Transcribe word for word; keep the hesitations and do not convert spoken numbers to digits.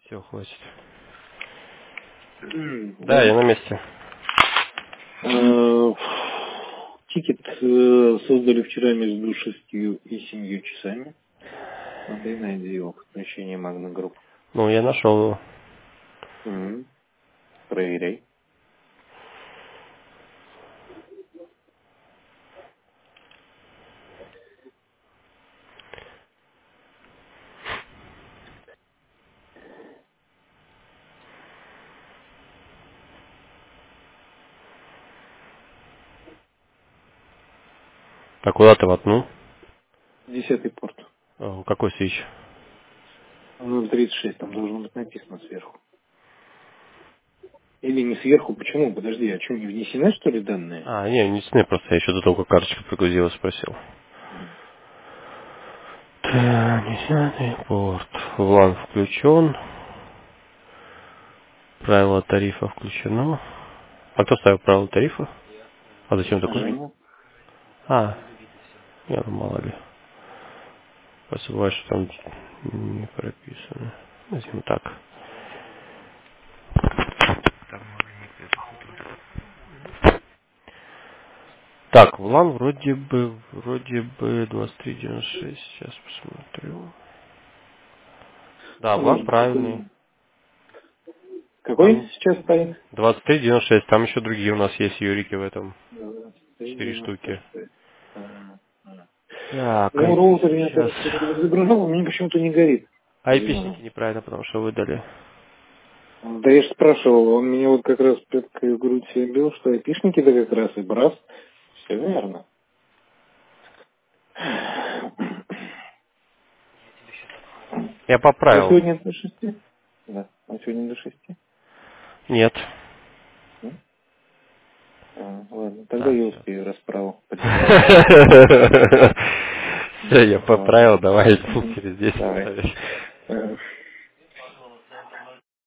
Все, хватит. М, Да, я Да. на месте. Э, Тикет э, создали вчера между шестью и семью часами. Смотри, найди его подключение Magna Group. Ну, я нашел его. М, Проверяй. А куда ты воткнул? Десятый порт. А, какой свич? ноль тридцать шесть, там должно быть написано сверху. Или не сверху, почему? Подожди, а что, не внесены, что ли, данные? А, не, не сны, просто я еще до того, как карточка прогрузилась, спросил. М. Так, десятый порт. Ван включен. Правило тарифа включено. А кто ставил правила тарифа? А зачем такое? Женя? А, я мало ли. Посылаю, что там не прописано. Возьмем так. Так, влан вроде бы, вроде бы двадцать три девяносто шесть. Сейчас посмотрю. Да, влан Может быть, правильный. это... Какой Влан сейчас стоит? двадцать три девяносто шесть. Там еще другие у нас есть юрики в этом. Четыре девяносто штуки. шесть. А, а. Так, Ну, ай пи роутер я сейчас. тоже загружал, у меня почему-то не горит. Айпишники Зеленый. неправильно, потому что выдали. Да я же спрашивал, он меня вот как раз пяткой в грудь себе бил, что айпишники-то как раз и брас. Все верно. Я А поправил. сегодня до шести? Да. А сегодня до шести? Нет. М? А, ладно, тогда Так, я все. успею расправу поделать. Все, я Ладно. поправил, давай Мгм. через десять Давай. ставишь. Ага.